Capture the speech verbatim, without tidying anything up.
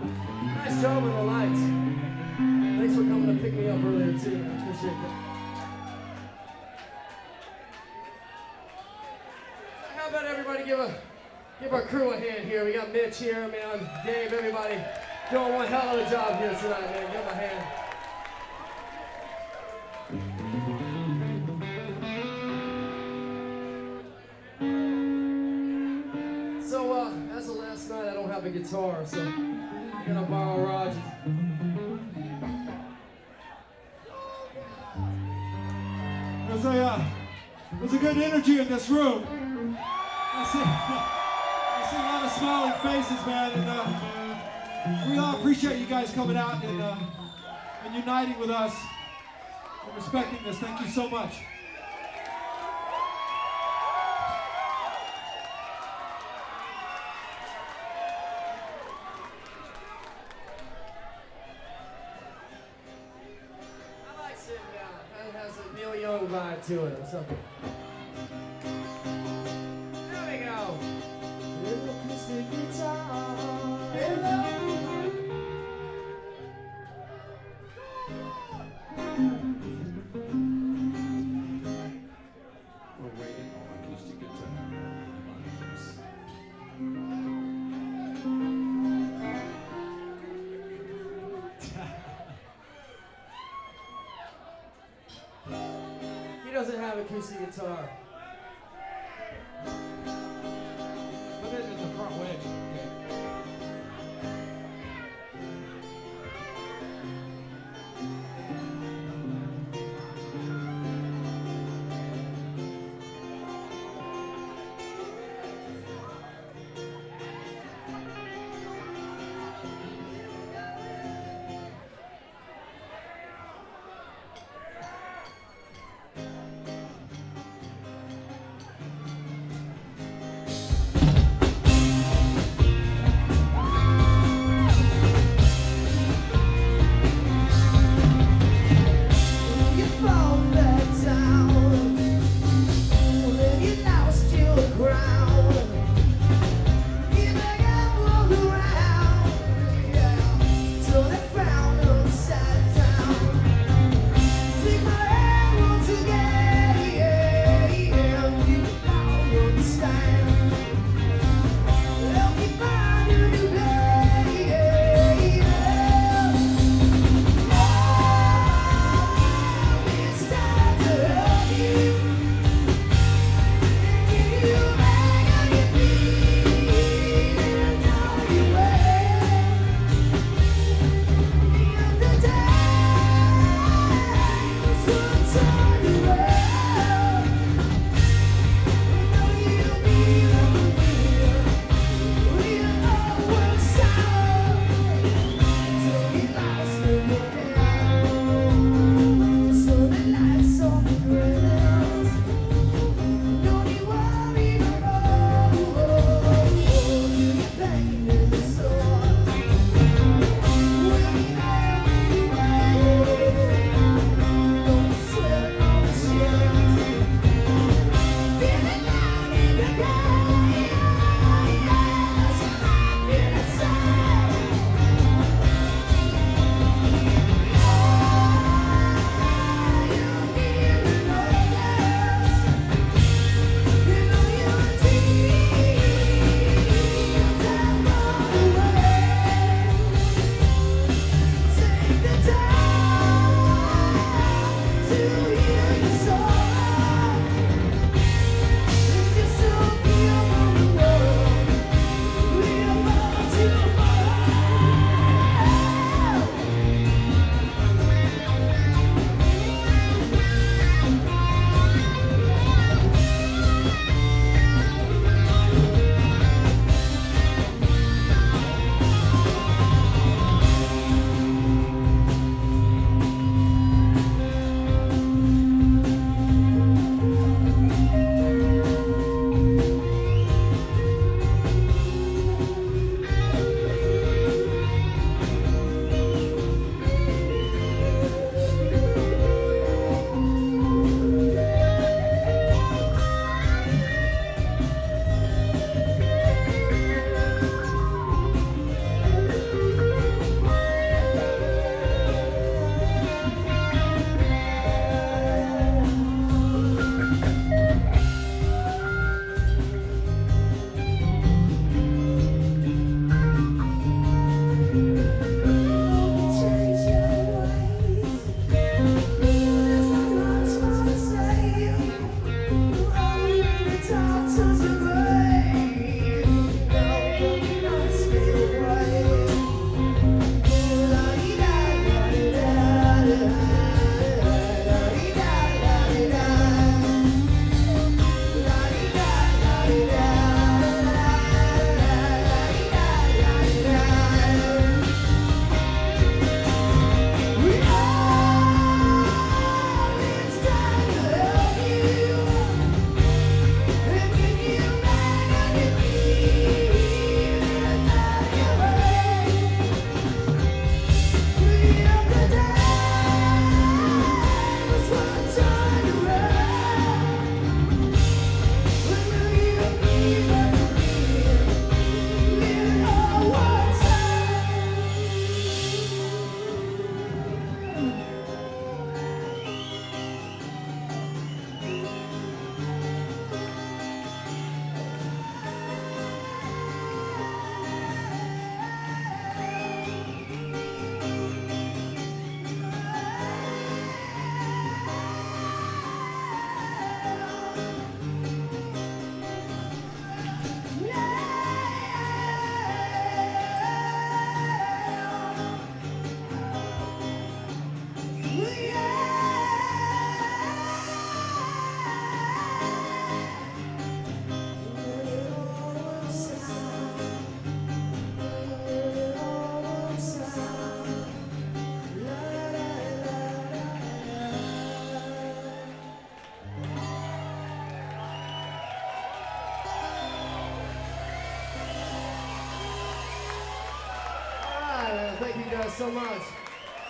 Nice job with the lights. Thanks for coming to pick me up earlier too. I appreciate that. So how about everybody give a give our crew a hand here? We got Mitch here, man, Dave, everybody doing one hell of a job here tonight, man. Give them a hand. So uh, as of last night, I don't have a guitar, so I'm gonna borrow Roger's. There's a, uh, there's a good energy in this room. I see, I see a lot of smiling faces, man, and uh, we all appreciate you guys coming out and, uh, and uniting with us and respecting this. Thank you so much. Vibe to it or something. There we go. Little acoustic guitar. Hello. We're waiting on acoustic guitar. He doesn't have acoustic guitar. Put it in the front wedge. Okay. Thank you guys so much.